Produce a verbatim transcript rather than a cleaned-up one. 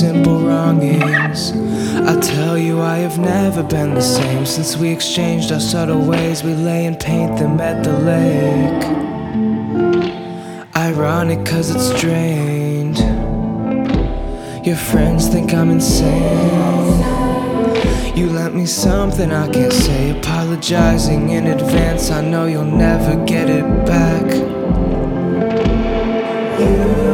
simple wrongings. I tell you I have never been the same since we exchanged our subtle ways. We lay and paint them at the lake. Ironic cause it's drained. Your friends think I'm insane. You lent me something I can't say. Apologizing in advance, I know you'll never get it back. You